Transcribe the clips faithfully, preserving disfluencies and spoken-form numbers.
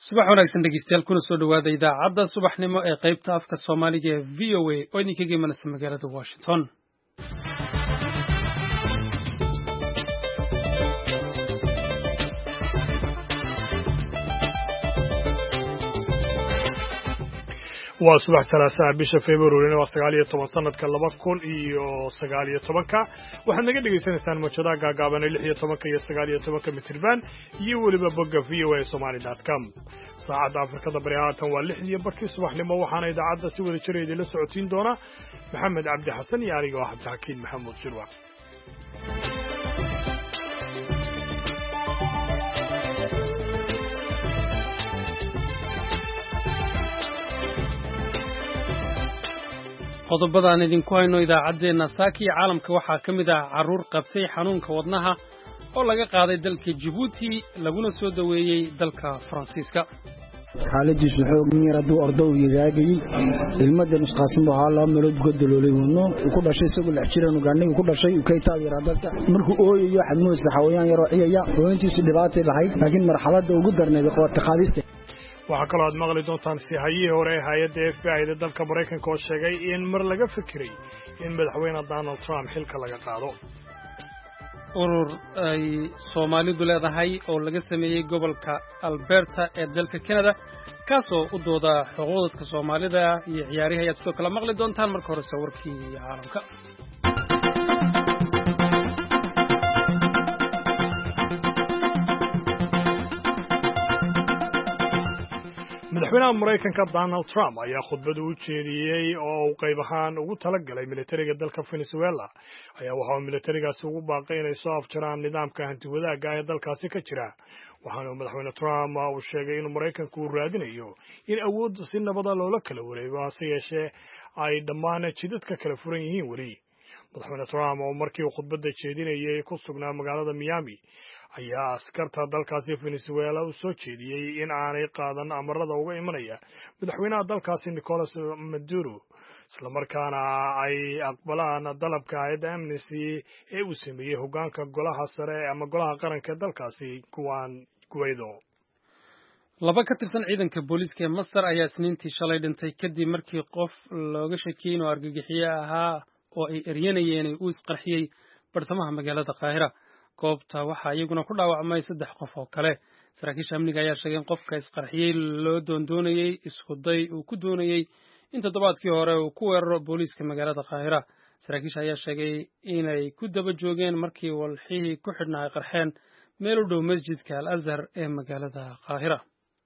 subax wanaagsan dhegeystayaal kuna soo dhawaada idaacadda subaxnimo ee qaybta afka Soomaaliga ee V O A oo idinkaga imanaysa magaalada Washington. waa subax salaasaha bisha February waa sagaal iyo toban sanadka laba kun iyo sagaal iyo toban ka waxaad naga dhageysanaysaan mojada gaagaaban lix iyo toban iyo sagaal iyo toban mitirban iyo waliba bogga v o a somali dot com saacada Afrikada bari haatan waa lix iyo barkii subaxnimo waxaana idaacadda si wada jir idin la socotiin doona Maxamed Cabdi Xasan iyo aniga oo Cabdi Maxamuud Shirwa qodobada aan idinku hayno idaacadeena saaki caalamka waxaa ka mid ah caruur qabtay xanuunka wadnaha oo laga qaaday dalka Djibouti laguna soo daweeyay dalka Faransiiska xaaladiisu xoog yar haduu ordow yagaagay ilmada nusqaasin waxa la meelood godoloolay wadno ku dhashay isagu lix jiran ugaanay ku dhashay u kay taageera dadka markuu ooyayo xanuun saxawayaan yar oo ciyaya hooyintiisu dhibaatay lahayd laakiin marxaladda ugu darneed qoorta qaadista waxa kale aad maqli doontaan si hay'adii hore hay'adda F B I da dalka Mareykanka oo sheegay in mar laga fikiray in madaxweyne Donald Trump xilka laga qaado urur ay Soomaalidu leedahay oo laga sameeyay gobolka Alberta ee dalka Canada kaasoo u dooda xuquuqda Soomaalida iyo ciyaaraha ayaa sidoo kale maqli doontaan marka hore sawirkii caalamka madaxweynaha Mareykanka Donald Trump ayaa khudbad u jeediyay oo uu qayb ahaan ugu talagalay militariga dalka Venezuela ayaa waxa uu militarigaasi ugu baaqay inay soo afjaraan nidaamka hanti wadaagga ee dalkaasi ka jira waxaana madaxweyne Trump uu sheegay in Mareykanku uu raadinayo in awoodda si nabad ah loola kala wareego hase yeeshee ay dhammaan jidadka kala furan yihiin weli madaxweyne Trump oo markii uu khudbadda jeedinayay ku sugnaa magaalada Miami ayaa askarta dalkaasi Venezuela u soo jeediyay in aanay qaadan amarada uga imanaya madaxweynaha dalkaasi Nicolas Maduro isla markaana ay aqbalaan dalabka hay'adda Amnesty ee uu sameeyay hoggaanka golaha sare ama golaha qaranka dalkaasi kuwan Guaido laba ka tirsan ciidanka booliiska ee Masar ayaa isniintii shalay dhintay kadib markii qof looga shakiyay inuu argagixiye ahaa oo ay eryanayeen uu isqarxiyay bartamaha magaalada Qaahira goobta waxa iyaguna ku dhaawacmay saddex qof oo kale saraakiisha amniga ayaa sheegay in qofka isqarxiyay loo doondoonayay isku day uu ku doonayay in toddobaadkii hore uu ku weeraro booliiska magaalada Qaahira saraakiisha ayaa sheegay inay ku daba joogeen markii walxihii ku xidhnaa ay qarxeen meel u dhow masjidka Al Azhar ee magaalada Qaahira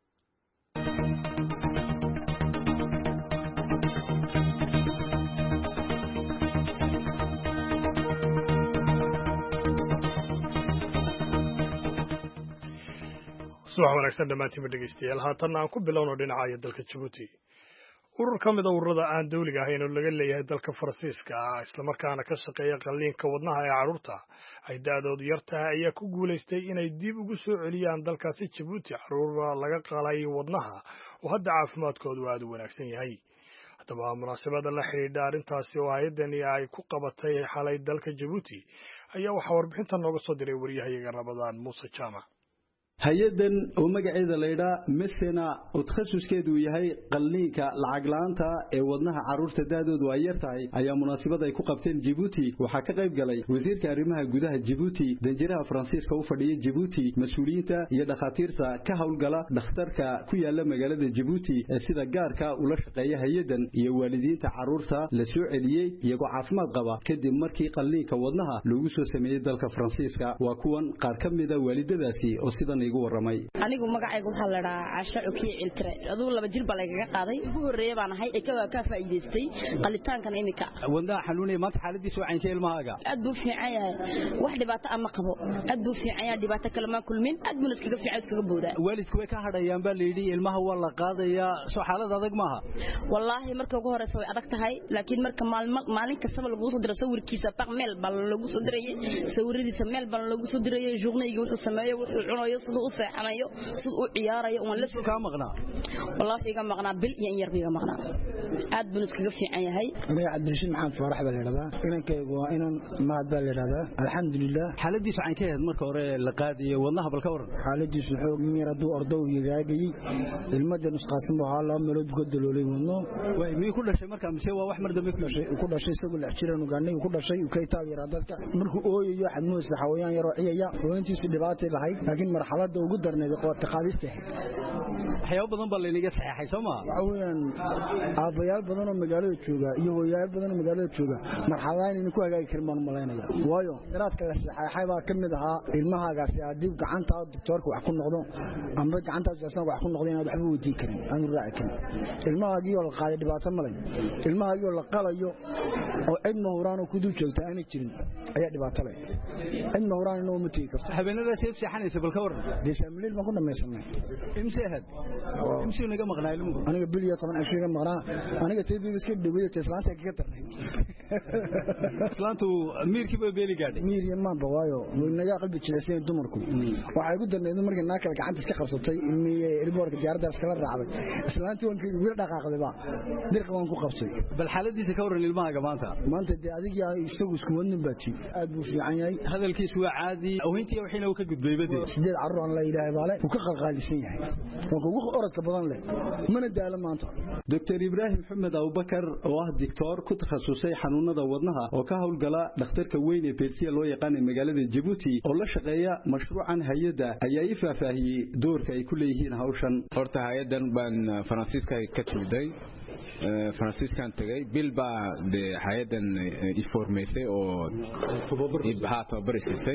subax wanaagsan dhamaantiin dhageystayaal haatan aan ku bilowno dhinaca dalka Djibouti urur ka mid ah ururada aan dawliga ahayn oo laga leeyahay dalka Faransiiska isla markaana ka shaqeeya qalliinka wadnaha ee carruurta ay daadoodu yartahay ayaa ku guuleystay inay dib ugu soo celiyaan dalkaasi Djibouti carruur laga qalay wadnaha oo hadda caafimaadkoodu aad u wanaagsan yahay haddaba munaasabada la xiriirta arrintaasi oo hay'adani ay ku qabatay xalay dalka Djibouti ayaa waxa warbixinta nooga soo diray wariyahayaga Ramadaan Muuse Jaamac hay'adan oo magaceeda leeyda Messena oo takhasuskeedu yahay qalliinka lacag la'aanta ee wadnaha carruurta daadoodu ay yartahay ayaa munaasabad ay ku qabteen Djibouti waxa ka qayb galay wasiirka arrimaha gudaha Djibouti danjiraha Faransiiska u fadhiyay Djibouti mas'uuliyiinta iyo dhakhaatiirta ka hawlgala dhakhtarka ku yaala magaalada Djibouti ee sida gaarka u la shaqeeya hay'adan iyo waalidiinta carruurta la soo celiyay iyagoo caafimaad qaba kadib markii qalliinka wadnaha lagu soo sameeyay dalka Faransiiska waa kuwan qaar ka mid ah waalidadaasi oo sidan anigu magacaygu waxa la dhahaa Caasha Cukiye Ciltire aduu laba jir baa laga qaaday ugu horeeyay baan ahay ee ka ka faa'iideystay qalitaankan imika wadnaha xanuunay maanta xaaladiisu wacan ka ilmahaaga aad buu fiican yahay wax dhibaato ama qabo aad buu fiican yahay dhibaato kale ma kulmin aad buu iskaga fiican iskaga boodaa waalidku way ka hadhayaan baa leeydi ilmaha waa la qaadaya soo xaalad adag maaha wallahi marka ugu horeysa way adag tahay laakiin marka maalin kasta lagu soo diro sawirkiisa par mail bal lagu soo dirayay sawiradiisa mail bal lagu soo dirayay journée wuxuu sameeyay wuxuu cunayo siduu u seexanayo siduu u ciyaarayo waan la soo ka maqnaa wallahi iga maqnaa bil iyo yar biga maqnaa aad buu iskaga fiican yahay aniga Cabdirashiid maxamed Faarax baa leeyahay inankaygu waa inan maad baa leeyahay alxamdulillah xaaladiisu aan ka yahay marka hore la qaadiyo wadnaha balka waran xaaladiisu xoog miyir haduu ordow yiraagay ilmada nusqaasan waxa la meelood godoloolay wadno way mii ku dhashay marka mise waa wax mar dambe ku dhashay ku dhashay isagoo la xiraan ugaanay ku dhashay u kay taageera dadka markuu ooyayo xadmuus xawayaan yar oo ciyaya hooyantiisu dhibaato lahayd laakiin marxaladda ugu darneed oo taqaadista waxyaabo badan baa leeniga saxeexay Soomaa waxa weeyaan aabayaal badan oo magaalada jooga iyo hooyayaal badan oo magaalada jooga marxaladaan in ku hagaagi karmaan malaynaya waayo daraadka la saxeexay baa kamid ahaa ilmahagaasi hadii gacanta doctorka wax ku noqdo ama gacanta jaasan wax ku noqdo inaad waxba weydiin karin aan raaci karin ilmahagi oo la qaaday dhibaato malay ilmahagi oo la qalayo oo cid ma horaan ku dul joogta aan jirin ayaa dhibaato leh cid ma horaan inuu mutii karto habeenada seed saxanaysa balka waran deesamlil ma ku dhamaysanay imseehad imsi naga maqnaa ilmuhu aniga bil iyo toban ashiga maqnaa aniga teebiga iska dhawayay islaanta kaga darnay islaantu miirkiiba beeli gaadhay miir iyo maanba waayo waynaga qalbi jilicsan dumarku waxay ugu darneed markii naag kale gacanta iska qabsatay ilmiye riboorka diyaarada iskala raacday islaantu waan wiil dhaqaaqday ba dirqa waan ku qabtay bal xaaladiisa ka waran ilmaha maanta maanta de adiga isagu isku wadnin baati aad buu fiican yahay hadalkiisu waa caadi awintii waxina uu ka gudbay badii sideed carruur aan la ilaahay baale uu ka qalqaalisan yahay oo ugu orodka badan leh mana daala maanta Doctor Ibrahim Maxamed Abubakar oo ah doctor ku takhasusay xanuunada wadnaha oo ka howlgala dhakhtarka weyn ee Persia loo yaqaan magaalada Djibouti oo la shaqeeya mashruucan hay'adda ayaa i faahfaahiyay doorka ay ku leeyihiin hawshan horta hay'adan baan Faransiiska ka tilday Franciscan tagay bilba de hay'adan informeysay oo ibhaata barisay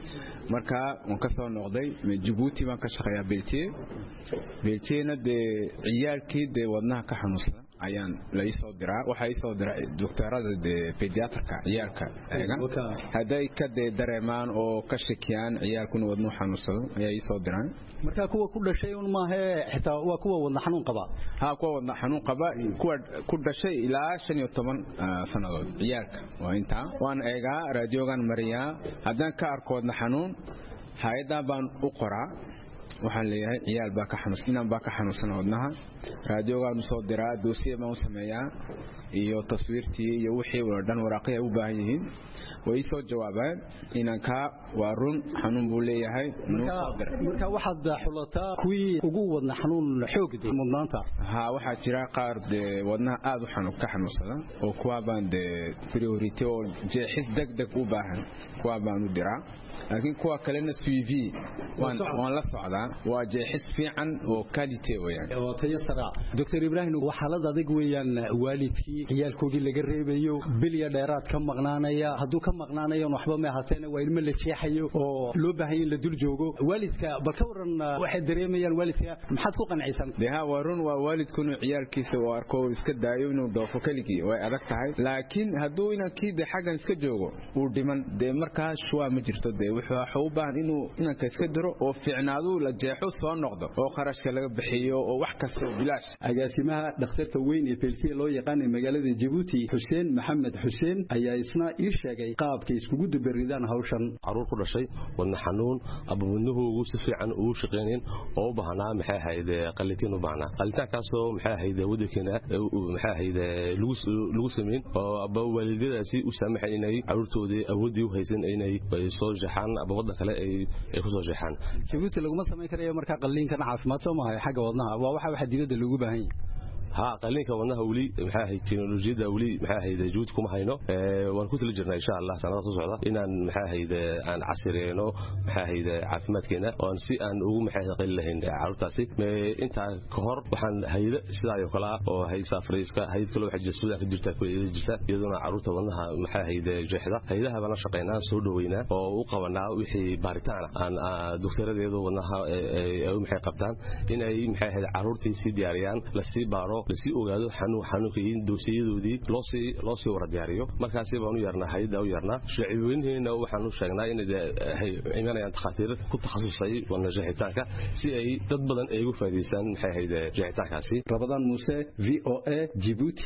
marka on ka soo noqday Djibouti baan ka shaqeeyaa Beltier Beltierna de ciyaalkii de wadnaha ka xanuunsan ayaan la isoo diraa waxa isoo diray doctorada de pediatrika ciyaalka eega haday ka de dareemaan oo ka shakiyaan ciyaalkuna wadno xanuunsado ayaa isoo diraan marka kuwa ku dhashay un ma he xitaa waa kuwa wadna xanuun qaba ha kuwa wadna xanuun qaba kuwa ku dhashay ilaa shan iyo toban sanadood ciyaalka waa inta waan eega raadiogan mariya hadan ka arko wadna xanuun hay'adda baan u qoraa waxaan leeyahay ciyaal baa ka xanuunsan inaan baa ka xanuunsan wadnaha raadiogaan soo diraa doosiye baan u sameeyaa iyo taswiirtii iyo wixii wada dhan waraaqay u baahan yihiin way soo jawaabaan inaan ka waa run xanuun buu leeyahay marka waxaad xulataa kuwii ugu wadna xanuun xoogdi mudnaanta ha waxa jira qaar de wadnaha aad u xanuun ka xanuunsada oo kuwa baan de priority oo jeexis degdeg u baahan kuwa baan u diraa laakiin kuwa kalena C V waan waan la socdaa waa jeexis fiican oo quality weeyaan oo tayo sare Doctor Ibrahim waxa la adag weeyaan waalidkii ciyaalkoodii laga reebayo bilya dheeraad ka maqnaanaya haduu ka maqnaanayo waxba ma hateen waa ilmo la jeexayo oo loo baahan in la dul joogo waalidka bal ka waran waxa dareemayaan waalidka maxaad ku qancaysan deha warun waa waalidkuna ciyaalkiisa oo arko iska daayo inuu doofo kaligi way adag tahay laakiin haduu inankii de xagan iska joogo uu dhiman de markaa shuwa ma jirto de wuxuu u baahan inuu inanka iska diro oo fiicnaadu la jeexo soo noqdo oo qarashka laga bixiyo oo wax kasta bilaash agaasimaha dhakhtarka weyn ee Persia loo yaqaan magaalada Djibouti Hussein Maxamed Hussein ayaa isna ii sheegay qaabka iskugu dabaridaan hawshan caruur ku dhashay wadna xanuun abawnuhu ugu si fiican ugu shaqeyneen oo u baahnaa maxay ahayd qalitiin u baahnaa qalitaankaas oo maxay ahayd wadankeena maxay ahayd lagu lagu sameeyay oo abaa waalidadaasi u saamaxay inay caruurtoodii awoodii u haysan inay soo jaxaan aba wadan kale ay ku soo jaxaan Djibouti laguma sameyn karayo marka qaliinkan caafimaad soo maahay xagga wadnaha waa waxa waxa dibadda lagu baahan yahay ها قلنا كونها ولي محاهي تكنولوجيا دا ولي محاهي دا جود كم هينو وان كنت لجرنا إن شاء الله سنة تصعد إن محاهي دا عن عصيرينو محاهي دا عفمات كنا وان سي أن هو محاهي قليل هين عرض تاسي أنت كهر وحن هيدا سلاي وكلا وهي سافريسكا هيد كله حج السوداء في الجرتا في الجرتا يدونا عروض وانها محاهي دا جحدة هيدا هبنا شقينا سودوينا وقونا وحي بارتانا عن دكتورة يدو وانها محاهي قبطان إن أي محاهي عروض سي دياريان لسي بارو لسي ogaado xanuun xanuunkiin doosiyadoodii loo si loo si wara diyaariyo markaas baan u yarnaa hay'adda u yarnaa shacabweynaheena waxaan u sheegnaa in ay imanayaan takhaatiir ku takhasusay wana jeexitaanka si ay dad badan ay ugu faa'iideystaan maxay hay'adda jeexitaankaasi Ramadan Muuse V O A Djibouti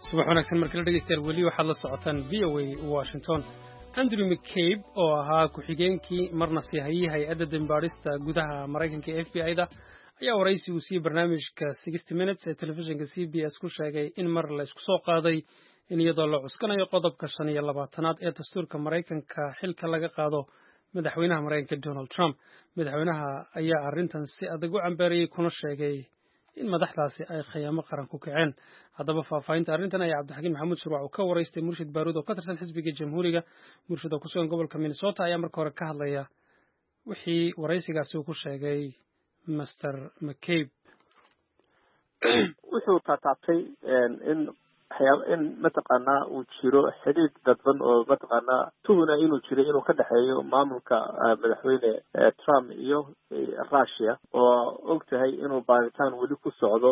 subax wanaagsan markala dhegeystayaal weli waxaad la socotaan v o a Washington. Andrew McCabe oo ahaa ku-xigeenkii marna sii hayay hay-adda dambaarista gudaha Maraykanka ee F B I-da ayaa waraysi uu siiyey barnaamijka sixty minutes ee telefishinka C B S ku sheegay in mar la isku soo qaaday in iyadoo la cuskanayo qodobka shan iyo labaatanaad ee dastuurka Maraykanka xilka laga qaado madaxweynaha Maraykanka Donald Trump. Madaxweynaha ayaa arrintan si adag u cambaarayay kuna sheegay in madaxdaasi ay khiyaamo qaran ku kaceen. haddaba faahfaahinta arrintan ayaa cabdixakiin maxamuud shirwac uu ka waraystay Murshid Baaruud oo ka tirsan xisbiga jamhuuriga. Murshid oo ku sugan gobolka Minnesota ayaa marka hore ka hadlaya wixii waraysigaasi uu ku sheegay Mister McCabe. wuxuu taataabtay in waxyaaba in mataqaanaa uu jiro xidhiid dadban oo mataqaanaa tuhuna inuu jiro inuu ka dhexeeyo maamulka madaxweyne Trump iyo Russia oo og tahay inuu baaritaan weli ku socdo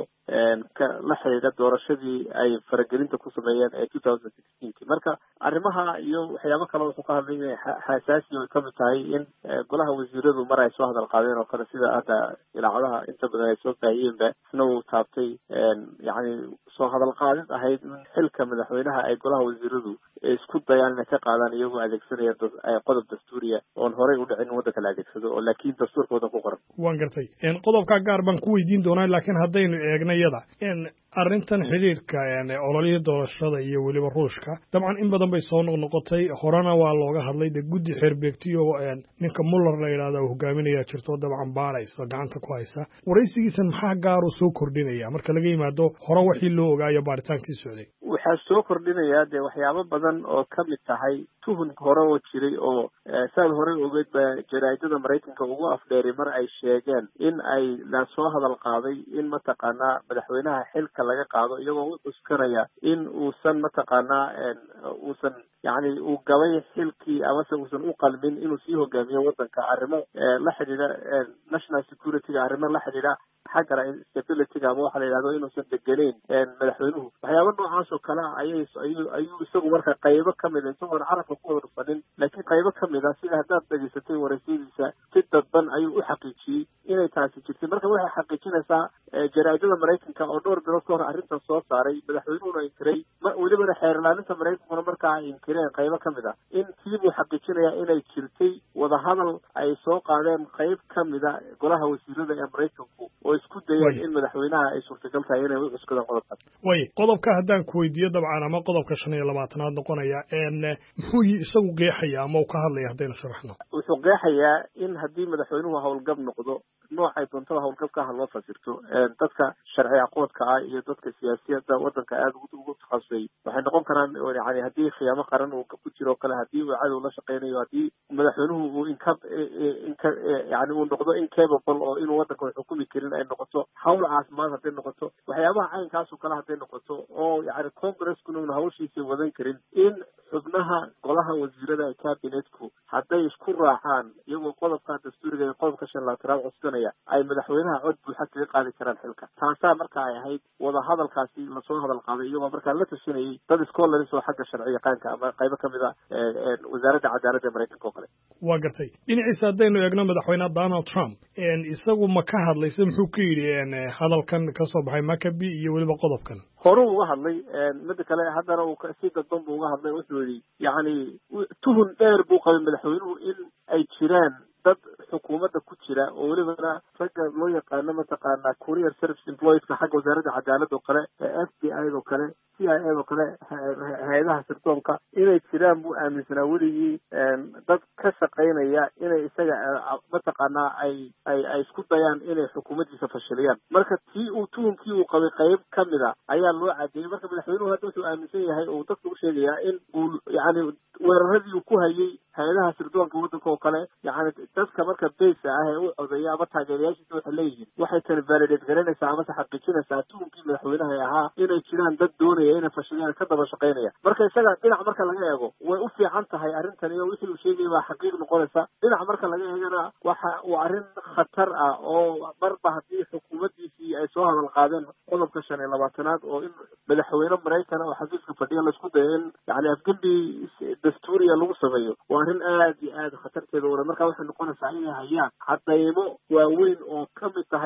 la xidhiidha doorashadii ay faragelinta ku sameeyeen ee twenty sixteen marka arrimaha iyo waxyaabo kale wuxuu ka hadlay inay xasaasi ay kamid tahay in golaha wasiiradu mar ay soo hadal qaadeen oo kale sida hadda ilaacadaha inta badan ay soo baahiyeenba isna uu taabtay yacni soo hadal qaadid ahayd in xilka madaxweynaha ay golaha wasiiradu isku dayaan inay ka qaadaan iyagoo adeegsanaya qodob dastuuriya oon horey u dhicin waddanka la adeegsado oo laakiin dastuurka waddanka ku qoran. waan gartay qodobkaa gaar baan ku weydiin doonaa laakiin haddaynu eegna iyada arrintan xidhiirka ololihii doorashada iyo weliba ruushka dabcan in badan bay soo noqnoqotay horena waa looga hadlay de guddi xeerbeegtiyo ninka Mueller la yidhaahda uu hogaaminaya jirto dabcan baaraysa gacanta ku haysa waraysigiisan maxaa gaar u soo kordhinaya marka laga yimaado hore wixii loo ogaayo baaritaankii socday. waxaa soo kordhinaya dee waxyaabo badan oo ka mid tahay tuhun hore oo jiray oo saad horey ogeed ba jaraa'idada Maraykanka ugu afdheeray mar ay sheegeen in ay la soo hadal qaaday in mataqaanaa madaxweynaha xilka laga qaado iyagoo u cuskanaya in uusan mataqaanaa uusan yacni uu gabay xilkii amase uusan u qalmin inuu sii hogaamiyo waddanka arrimo la xidhiidha national security-ga arrimo la xidhiidha xagga stability-ga ama waxa la yidhahdo inuusan degenayn madaxweynuhu waxyaaba noocaas oo kale ah ayay ayuu ayuu isagu marka qaybo ka mid a isagoon carabka ku wada dhufanin laakiin qaybo ka mid ah sida haddaad dhegaysatay waraysadiisa si dadban ayuu u xaqiijiyey inay taasi jirtay marka waxay xaqiijinaysaa jaraa'idada Maraykanka oo dhowr bilood ka hor arrintan soo saaray madaxweynuhuna inkiray welibana xeer ilaalinta Maraykankuna markaa ay inkireen qaybo ka mid ah in tii buu xaqiijinayaa inay jirtay wadahadal ay soo qaadeen qayb ka mid a golaha wasiirada ee Maraykanku oo isku dayeen in madaxweynaha ay suurtagal tahay inay u cuskadaan qodobkaas. way qodobka haddaan ku weydiiyo dabcan ama qodobka shan iyo labaatanaad noqonaya muxuu isagu qeexaya ama uu ka hadlaya haddaynu sharaxno. wuxuu qeexayaa in haddii madaxweynuhu howlgab noqdo noocay doontada howlgabka ha loo fasirto dadka sharci aqoonka ah iyo dadka siyaasiyadda waddanka aada ugu takhasusay waxay noqon karaan yani haddii khiyaamo qaran uu ku jiro kale haddii uu cadow la shaqaynayo haddii madaxweynuhu uu inka inka yani uu noqdo incapable oo inuu waddanka xukumi karin ay noqoto hawl caafimaad hadday noqoto waxyaabaha caynkaasoo kale hadday noqoto oo yani congreskuna una hawshiisa wadan karin in xubnaha golaha wasiirada ee kabinetku hadday isku raacaan iyagoo qodobka dastuuriga iyo qodobka shan labaatanaad cuskanaya ay madaxweynaha cod buuxa kaga qaadi karaan xilka taasaa marka ay ahayd wada hadalkaasi lasoo hadal qaaday iyagoo markaa la tashanayay dad scholars oo xagga sharci yaqaanka ama qaybo ka mid a wasaaradda cadaaladda ee Maraykanka oo kale. waa gartay dhinaciisa haddaynu eegno madaxweyne Donald Trump isagu ma ka hadlaysa muxuu ka yidhi hadalkan ka soo baxay McCabe iyo weliba qodobkan horuu uga hadlay midda kale haddana uu si dadban buu uga hadlay wuxuu yidhi yacni tuhun dheer buu qabay madaxweynuhu in ay jiraan dad xukuumadda ku jira oo welibana ragga loo yaqaano mataqaanaa courier service employeeska xagga wasaaradda cadaaladda oo kale F B I oo kale C I A oo kale hay-adaha sirdoonka inay jiraan buu aaminsanaa weligii dad ka shaqaynaya inay isaga mataqaanaa ay ay ay isku dayaan inay xukuumaddiisa fashiliyaan marka tii uu tuhunkii uu qabay qayb ka mid a ayaa loo cadeeyey marka madaxweynuhu hadda wuxuu aaminsan yahay oo dadka u sheegayaa in uu yacni weeraradii uu ku hayay hay-adaha sirdoonka waddanka oo kale yacni dadka marka beysa ah ee u codeeya ama taageerayaashiisa waxay leeyihiin waxay tani validate garanaysaa amase xaqiijinaysaa tuhunkii madaxweynaha ee ahaa inay jiraan dad doonaya inay fashiliyaan ka daba shaqaynaya marka isaga dhinac marka laga eego way u fiican tahay arrintan iyo wixii uu sheegaya baa xaqiiq noqonaysa dhinac marka laga eegana waxa uu arrin khatar ah oo marba haddii xukuumaddiisii ay soo hadal qaadeen qodobka shan iyo labaatanaad oo in madaxweyne Maraykan oo xafiiska fadhiya laisku dayo in yani afgembi dastuuriya lagu sameeyo waa arrin aad iyo aad khatarteeda wada marka waxay noqonaysaa inay hayaan cadaymo waaweyn oo ka mid tahay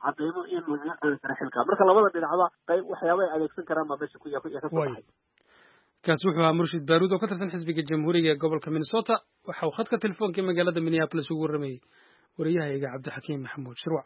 cadeymo in laga qaadi karo xilka marka labada dhinacba qayb waxyaaba ay adeegsan karaan baa meesha ku ya ka soo baxay kaasi wuxuu ahaa Murshid Baaruud oo ka tirsan xisbiga jamhuuriga ee gobolka Minnesota waxa uu khadka telefoonka magaalada Minneapolis ugu waramayay wariyahayga Cabdixakiim Maxamuud Shirwac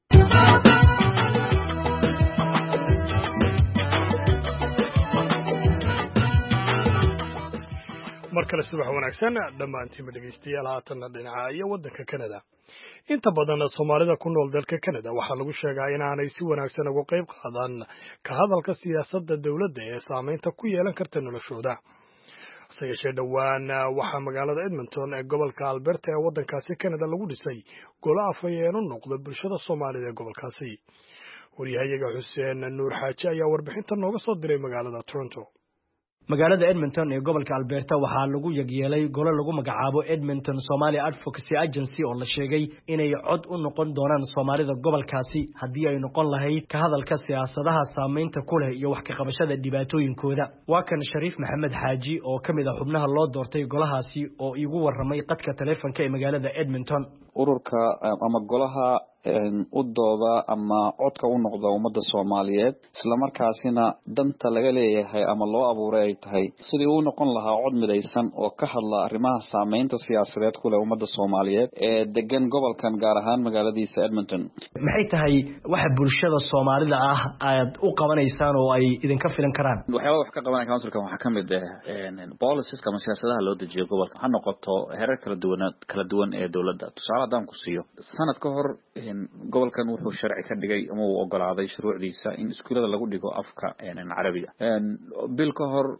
markale subax wanaagsan dhammaantiinba dhegeystayaal haatanna dhinaca iyo waddanka Canada inta badan Soomaalida ku nool dalka Canada waxaa lagu sheegaa in aanay si wanaagsan uga qayb qaadan ka hadalka siyaasadda dawladda ee saameynta ku yeelan karta noloshooda sayashee dhawaan waxaa magaalada Edmonton ee gobolka Alberta ee waddankaasi Canada lagu dhisay golo afhayeen u noqda bulshada Soomaalida ee gobolkaasi wariyahayaga Xuseen Nuur Xaaji ayaa warbixinta nooga soo diray magaalada Toronto magaalada Edmonton ee gobolka Alberta waxaa lagu yagyeelay golo lagu magacaabo Edmonton Somali Advocacy Agency oo la sheegay inay cod u noqon doonaan Soomaalida gobolkaasi haddii ay noqon lahayd ka hadalka siyaasadaha saameynta ku leh iyo wax ka qabashada dhibaatooyinkooda waa kan Shariif Maxamed Xaaji oo kamid ah xubnaha loo doortay golahaasi oo igu waramay qadka telefoonka ee magaalada Edmonton ururka ama golaha u dooda ama codka u noqda ummadda Soomaaliyeed isla markaasina danta laga leeyahay ama loo abuuray ay tahay sidii uu noqon lahaa cod midaysan oo ka hadla arrimaha saameynta siyaasadeed ku leh ummadda Soomaaliyeed ee degan gobolkan gaar ahaan magaaladiisa Edmonton maxay tahay waxa bulshada Soomaalida ah aad u qabanaysaan oo ay idinka filan karaan waxyaabo wax ka qabanaya councilkan waxa kamid ah policies kama siyaasadaha loo dejiyo gobolka ha noqoto heerar kala duwan kala duwan ee dawladda tusaale hadaan ku siiyo sanad ka hor gobolkan wuxuu sharci ka dhigay ama uu ogolaaday shuruucdiisa in iskuulada lagu dhigo afka carabiga bil ka hor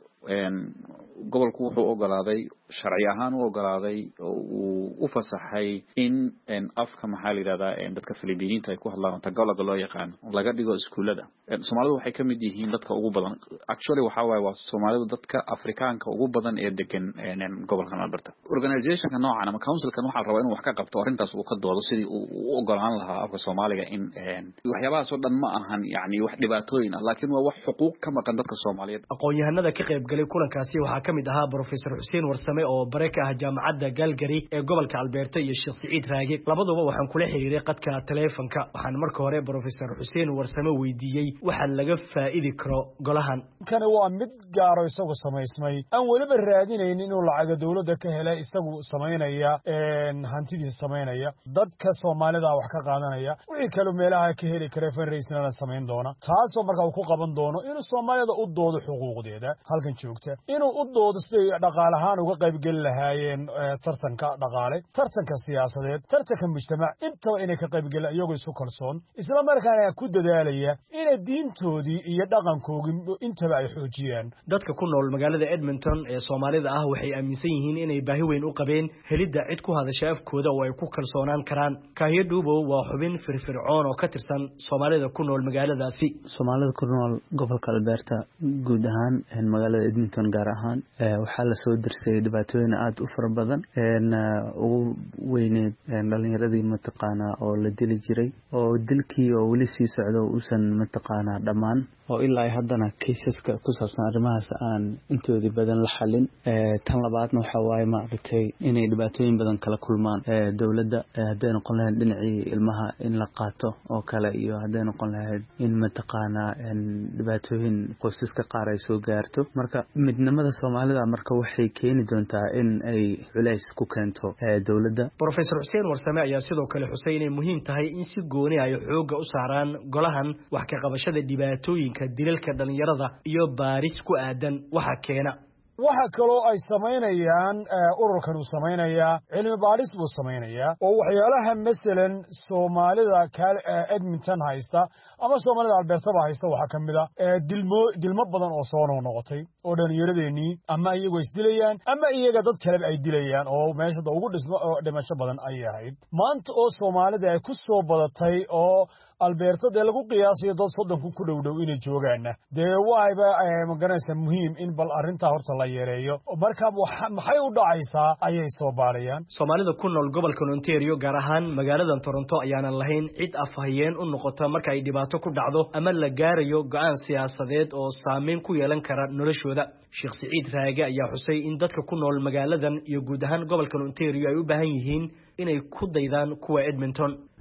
gobolku wuxuu ogolaaday sharci ahaan u ogolaaday uu u fasaxay in afka maxaa la yiraahdaa dadka Filibiiniinta ay ku hadlaan Tagalog loo yaqaan laga dhigo iskuulada Soomaalidu waxay ka mid yihiin dadka ugu badan actually waxa waaye waa Soomaalidu dadka Afrikaanka ugu badan ee degan gobolkan Alberta organization-ka noocan ama council-kan waxa la rabaa inuu wax ka qabto arrintaas uu ka doodo sidii uu u ogolaan lahaa afka Soomaaliga in waxyaabahaas oo dhan ma ahan yani wax dhibaatooyin ah laakiin waa wax xuquuq ka maqan dadka Soomaaliyeed aqoon-yahanada ka qayb galay kulankaasi waxaa kamid ahaa Professor Xuseen Warsame oo bare ka ah jaamacadda Calgary ee gobolka Alberta iyo Sheekh Saciid Raage labaduba waxaan kula xiriiray qadka telefoonka waxaan marka hore Professor Xuseen Warsame weydiiyay waxa laga faa'iidi karo golahan kan waa mid gaar ah isagu sameysmay aan waliba raadinayn inuu lacag dawladda ka helay isagu sameynaya een hantidiisa sameynaya dadka Soomaalida wax ka qaadanaya wixii kale meelaha ka heli kara fundraising-na sameyn doona taas oo markaa uu ku qaban doono inuu Soomaalida u doodo xuquuqdeeda halkan joogta inuu u doodo sidii dhaqaalahaan uga qayb gali lahaayeen tartanka dhaqaale tartanka siyaasadeed tartanka mujtamac inta inay ka qayb galaan iyagoo isku kalsoon isla markaana ku dadaalaya in diintoodii iyo dhaqankoodii intaba ay xoojiyaan dadka ku nool magaalada Edmonton ee Soomaalida ah waxay aaminsan yihiin inay baahi weyn u qabeen helidda cid ku hadasha afkooda oo ay ku kalsoonaan karaan Kaahiye Dhuubo waa xubin firfircoon oo ka tirsan Soomaalida ku nool magaaladaasi Soomaalida ku nool gobolka Alberta guud ahaan magaalada Edmonton gaar ahaan waxaa la soo dirsay dhibaatooyin aad u fara badan een ugu weyneed dhalinyaradii mataqaana oo la dili jiray oo dilkii oo wali sii socdo uusan mataqaana dhamaan oo ilaa ay haddana kiisaska ku saabsan arrimahaas aan intoodii badan la xalin tan labaadna waxa waaye maaragtay inay dhibaatooyin badan kala kulmaan dawladda hadday noqon lahayd dhinacii ilmaha in la qaato oo kale iyo hadday noqon lahayd in mataqaana dhibaatooyin qoysaska qaar ay soo gaarto marka midnimada Soomaalida marka waxay keeni doontaa in ay culays ku keento dawladda Professor Xuseen Warsame ayaa sidoo kale xusay inay muhiim tahay in si gooni ay xooga u saaraan golahan wax ka qabashada dhibaatooyinka dilalka dhalinyarada iyo baaris ku aadan waxa keena waxa kaloo ay sameynayaan ururkan uu sameynaya cilmi baaris buu sameynaya oo waxyaalaha mesela Soomaalida ka Edmonton haysta ama Soomaalida Alberta ba haysta waxa kamid ah dilmo dilmo badan oo soo noqotay oo dhalinyaradeenii ama iyagu isdilayaan ama iyaga dad kale ay dilayaan oo meesha ugu dhismo dhimasho badan ay ahayd maanta oo Soomaalida ay ku soo badatay oo Alberta de lagu qiyaasiyo dad soddon ku dhow dhow inay joogaan de waayba ma garanaysa muhiim in bal arinta horta la yareeyo marka maxay u dhacaysaa ayay soo baarayaan Soomaalida ku nool gobolka Ontario gaar ahaan magaalada Toronto ayaan lahayn cid afhayeen u noqota marka ay dhibaato ku dhacdo ama la gaarayo go'aan siyaasadeed oo saameyn ku yeelan kara noloshooda Sheekh Saciid Raage ayaa xusay in dadka ku nool magaaladan iyo guud ahaan gobolka Ontario ay u baahan yihiin inay ku daydaan kuwa Edmonton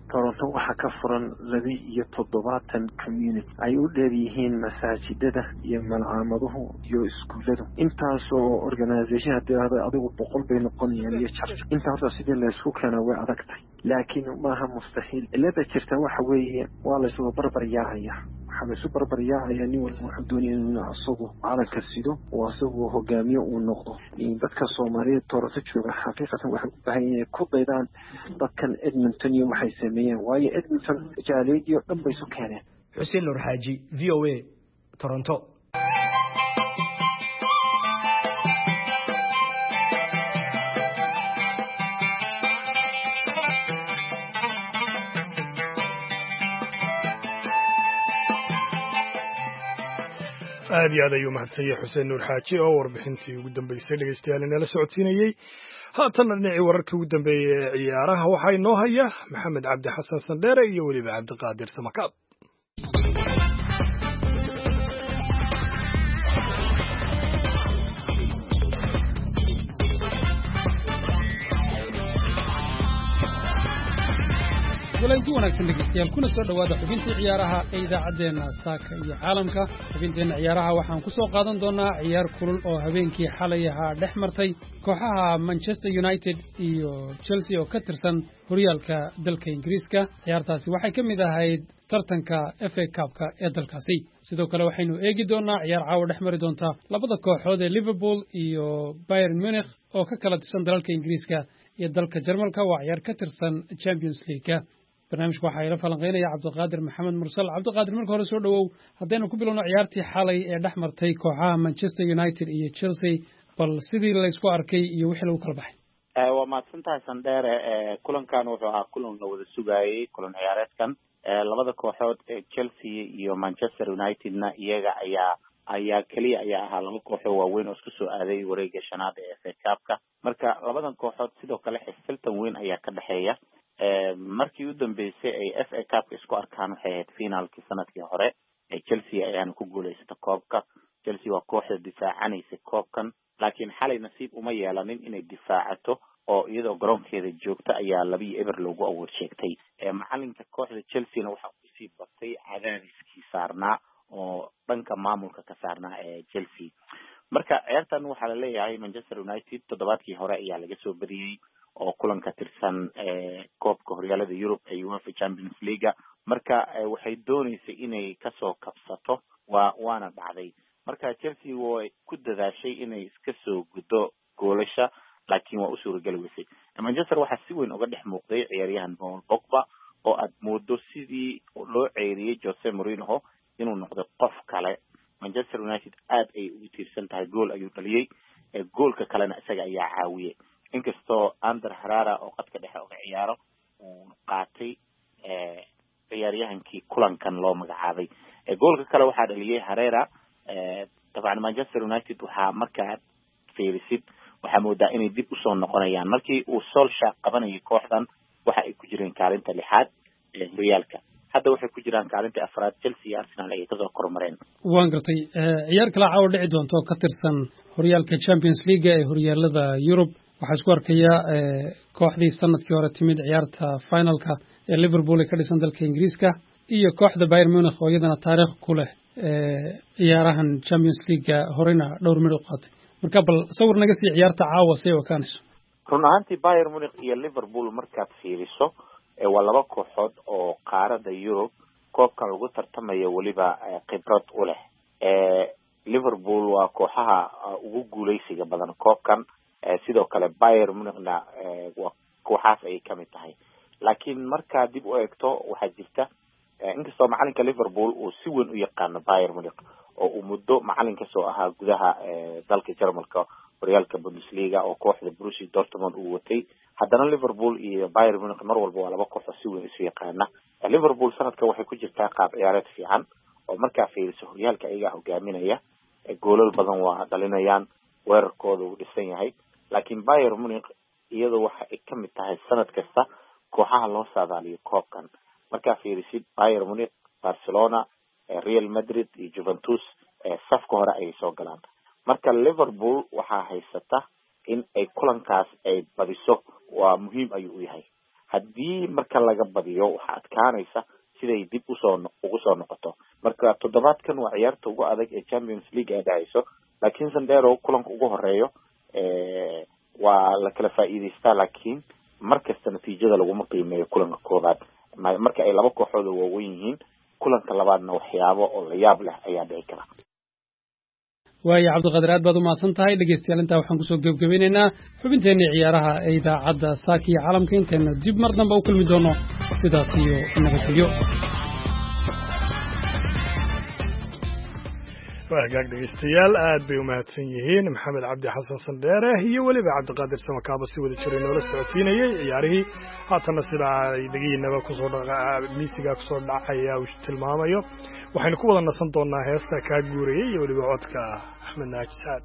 toronto waxaa ka furan laba iyo toddobaatan community ay u dheer yihiin masaajidada iyo malcaamaduhu iyo iskuulladu intaasoo organisation haddii adigu boqol bay noqonayaan iyo church intaa horta sidii laysku keenaa way adag tahay laakiin maaha mustaxiil cilada jirta waxa weeye waa laysuga barbar yaacaya waxaa laysu barbar yaacaya nin walba wuxuu doonaya inuu asagu calanka sido oo asagu hogaamiye uu noqdo dadka soomaaliyeed toronto jooga xaqiiqatan waxay u baahan inay ku daydaan dadkan edmonton iyo waxay sameeyeen waayo edmonton jaaleediyo dhan bay isu keeneen xuseen nuur xaaji v o a toronto aad iyo aad ayuu mahadsanyahay xuseen nuur xaaji oo warbixintii ugu dambeysay dhegeystayaal inala socodsiinayey haatanna dhinacii wararkii ugu dambeeyey ee ciyaaraha waxaa inoo haya maxamed cabdi xasan sandheere iyo weliba cabdiqaadir samakaad kulanti wanaagsan dhegeystayaal kuna soo dhawaada xubintii ciyaaraha ee idaacaddeenna saaka iyo caalamka xubinteenna ciyaaraha waxaan ku soo qaadan doonaa ciyaar kulul oo habeenkii xalay ahaa dhex martay kooxaha Manchester United iyo Chelsea oo ka tirsan horyaalka dalka Ingiriiska ciyaartaasi waxay ka mid ahayd tartanka F A Cup-ka ee dalkaasi sidoo kale waxaynu eegi doonaa ciyaar caawa dhex mari doonta labada kooxood ee Liverpool iyo Bayern Munich oo ka kala tirsan dalalka Ingiriiska iyo dalka Jarmalka waa ciyaar ka tirsan Champions League barnaamijku waxaa ila falanqeynaya cabdiqaadir maxamed mursal cabdiqaadir marka hore soo dhawow haddaynu ku bilowno ciyaartii xalay ee dhex martay kooxaha Manchester United iyo Chelsea bal sidii la isku arkay iyo wixii lagu kala baxay waa mahadsantahay sandheere kulankan wuxuu ahaa kulan la wada sugayay kulan ciyaareedkan labada kooxood ee Chelsea iyo Manchester Unitedna iyaga ayaa ayaa kaliya ayaa ahaa laba kooxood waaweyn oo isku soo aaday wareegga shanaad ee F A Cup-ka marka labadan kooxood sidoo kale xiltan weyn ayaa ka dhaxeeya markii u dambeysay ay F A Cup isku arkaan waxay ahayd finaalkii sanadkii hore ee Chelsea ayaana ku guuleysatay koobka Chelsea waa kooxda difaacanaysa koobkan laakiin xalay nasiib uma yeelanin inay difaacato oo iyadoo garoonkeeda joogta ayaa laba iyo eber loogu awood sheegtay macalinka kooxda Chelsea-na waxa uu sii batay cadaadiskii saarnaa oo dhanka maamulka ka saarnaa ee Chelsea marka ciyaartan waxaa la leeyahay Manchester United toddobaadkii hore ayaa laga soo badiyay oo kulan ka tirsan koobka horyaalada Europe ee UEFA Champions League marka waxay doonaysay inay kasoo kabsato waa waana dhacday marka Chelsea way ku dadaashay inay iska soo guddo goolasha laakiin waa u suuragali weysay Manchester waxaa si weyn uga dhex muuqday ciyaaryahan Paul Pogba oo aad moodo sidii loo ceyriyay Jose Mourinho inuu noqdo qof kale Manchester United aad ay ugu tiirsan tahay gool ayuu dhaliyay goolka kalena isaga ayaa caawiyay inkastoo Ander Herrera oo qadka dhexe uga ciyaaro uu qaatay ciyaaryahankii kulankan loo magacaabay goolka kale waxaa dhaliyay Herrera dabcan Manchester United waxaa markaa fiirisid waxaa moodaa inay dib usoo noqonayaan markii uu Solskjaer qabanayay kooxdan waxa ay ku jireen kaalinta lixaad ee horyaalka hadda waxay ku jiraan kaalinta afraad Chelsea iyo Arsenal ay kasoo kormareen waan gartay ciyaar kale caawa dhici doonto ka tirsan horyaalka Champions League ee horyaalada Europe waxaa isku arkaya kooxdii sanadkii hore timid ciyaarta finalka ee Liverpool ee ka dhisan dalka Ingiriiska iyo kooxda Bayern Munich oo iyadana taariikh ku leh ciyaarahan Champions League horena dhowr mid u qaatay marka bal sawir naga sii ciyaarta caawa say wakaanayso run ahaantii Bayern Munich iyo Liverpool markaad fiiriso waa laba kooxood oo qaarada Europe koobkan lagu tartamayo waliba khibrad u leh Liverpool waa kooxaha ugu guuleysiga badan koobkan sidoo kale Bayern Munichna waa kooxaas ay ka mid tahay laakiin marka dib u eegto waxaa jirta inkastoo macalinka Liverpool uu si weyn u yaqaano Bayern Munich oo uu muddo macalinka soo ahaa gudaha dalka Jarmalka horyaalka Bundesliga oo kooxda Borussia Dortmund uu watay haddana Liverpool iyo Bayern Munich mar walba waa laba koox oo si weyn isu yaqaana Liverpool sanadka waxay ku jirtaa qaab ciyaareed fiican oo markaa fiiriso horyaalka ayaga hogaaminaya goolal badan waa dhalinayaan weerarkooda uu dhisan yahay laakiin Bayern Munich iyadoo waxa ay ka mid tahay sanad kasta kooxaha loo saadaaliyo koobkan markaa fiirisid Bayern Munich Barcelona Real Madrid iyo Juventus safka hore ay soo galaan marka Liverpool waxaa haysata in ay kulankaas ay badiso waa muhiim ayuu u yahay haddii marka laga badiyo waxaa adkaanaysa siday dib usoo ugu soo noqoto. Marka toddobaadkan waa ciyaarta ugu adag ee Champions League ay dhacayso, laakiin Sandero kulanka ugu horeeyo ee waa la kala faa'iideystaa, laakiin markasta natiijada laguma qiimeeyo kulanka koobaad. Marka ay laba kooxood oo waaweyn yihiin, kulanka labaadna waxyaabo oo la yaab leh ayaa dhici kara. waayo cabdiqaadir aad baad u mahadsan tahay dhegeystayaal intaa waxaan kusoo gebgabeynaynaa xubinteenii ciyaaraha ee idaacadda saaka iyo caalamka intayna dib mar dambe u kulmi doono sidaas iyo nabadgelyo. hagaag dhegeystayaal aad bay u mahadsan yihiin maxamed cabdi xasan sandheere iyo weliba cabdiqaadir samakaaba si wada jiray noola socodsiinayay ciyaarihii. haatana sida ay degiinaba kusoo miisiga kusoo dhacaya uu tilmaamayo, waxaynu ku wada nasan doonaa heesta kaa guurayay iyo weliba codka axmed naaji saad.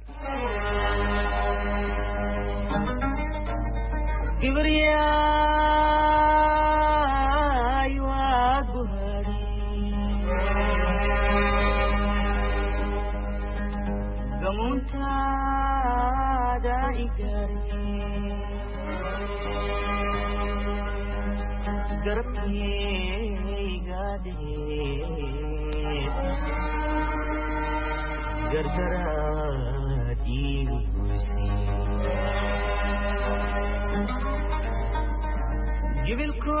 gamuntaada igari garabkaygaade gardaraad iigu goyse jibilko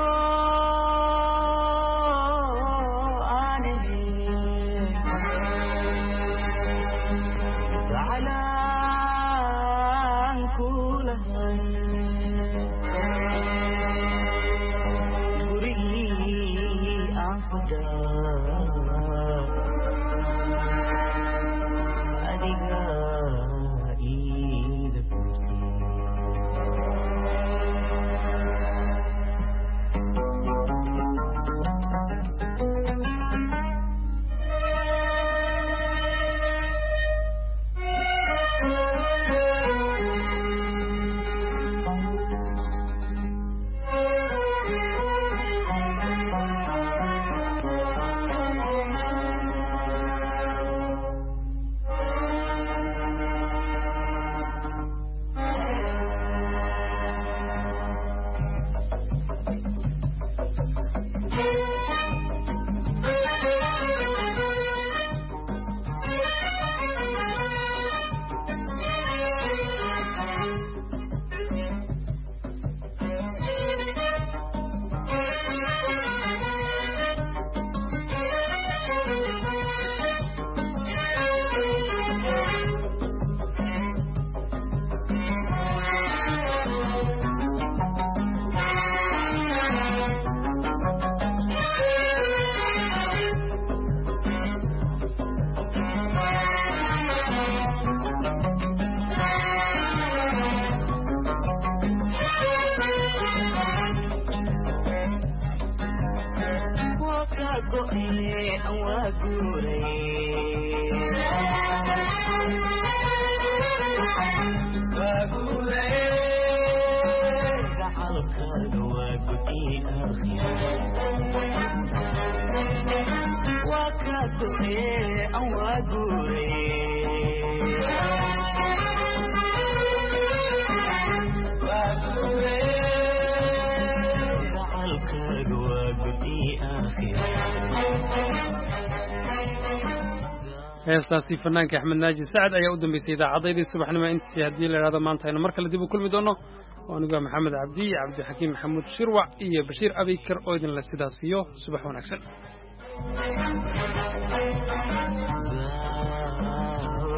heestaasi fanaanka axmed naaji sacad ayaa u dambeysay idaacadaydii subaxnimo intii haddii la idhahdo maanta aynu mar kale dib u kulmi doono. anigu maxamed cabdi cabdixakiim maxamuud shirwac iyo bashiir abikar oo idinle sidaas iyo subax wanaagsan.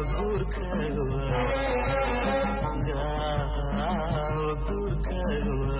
Gurkaaga